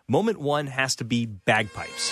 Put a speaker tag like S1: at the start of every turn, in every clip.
S1: Moment one has to be bagpipes.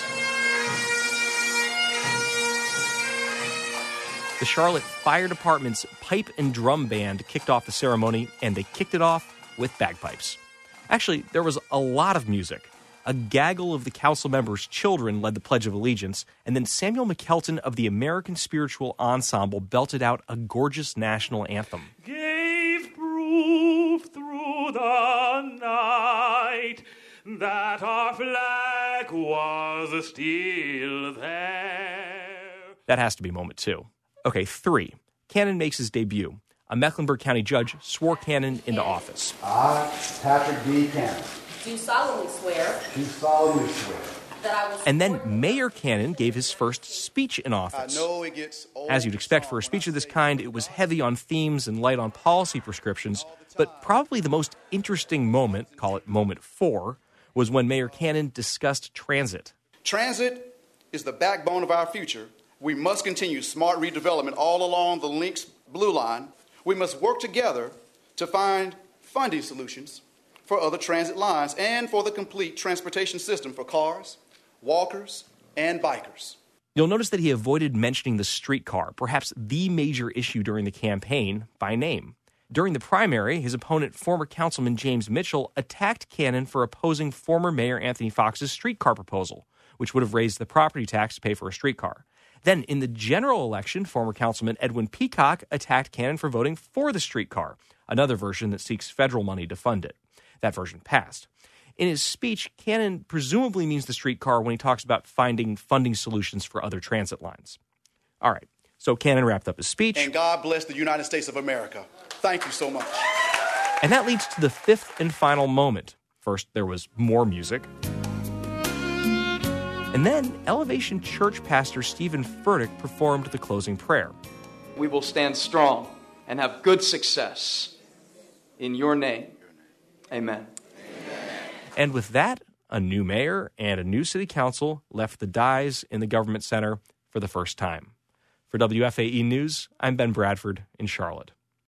S1: The Charlotte Fire Department's pipe and drum band kicked off the ceremony, and they kicked it off with bagpipes. Actually, there was a lot of music. A gaggle of the council members' children led the Pledge of Allegiance, and then Samuel McKelton of the American Spiritual Ensemble belted out a gorgeous national anthem.
S2: Gave proof through the night that our flag was still there.
S1: That has to be moment two. Okay, 3. Cannon makes his debut. A Mecklenburg County judge swore Cannon into office.
S3: I, Patrick D. Cannon.
S4: Do solemnly swear.
S3: Do solemnly swear.
S4: That I will.
S1: And then Mayor Cannon gave his first speech in office.
S3: I know it gets old.
S1: As you'd expect for a speech of this kind, it was heavy on themes and light on policy prescriptions, but probably the most interesting moment, call it moment 4, was when Mayor Cannon discussed transit.
S5: Transit is the backbone of our future. We must continue smart redevelopment all along the Lynx Blue Line. We must work together to find funding solutions for other transit lines and for the complete transportation system for cars, walkers, and bikers.
S1: You'll notice that he avoided mentioning the streetcar, perhaps the major issue during the campaign, by name. During the primary, his opponent, former Councilman James Mitchell, attacked Cannon for opposing former Mayor Anthony Fox's streetcar proposal, which would have raised the property tax to pay for a streetcar. Then, in the general election, former Councilman Edwin Peacock attacked Cannon for voting for the streetcar, another version that seeks federal money to fund it. That version passed. In his speech, Cannon presumably means the streetcar when he talks about finding funding solutions for other transit lines. All right, so Cannon wrapped up his speech.
S5: And God bless the United States of America. Thank you so much.
S1: And that leads to the fifth and final moment. First, there was more music. And then Elevation Church pastor Stephen Furtick performed the closing prayer.
S6: We will stand strong and have good success in your name. Amen.
S1: And with that, a new mayor and a new city council left the dies in the government center for the first time. For WFAE News, I'm Ben Bradford in Charlotte.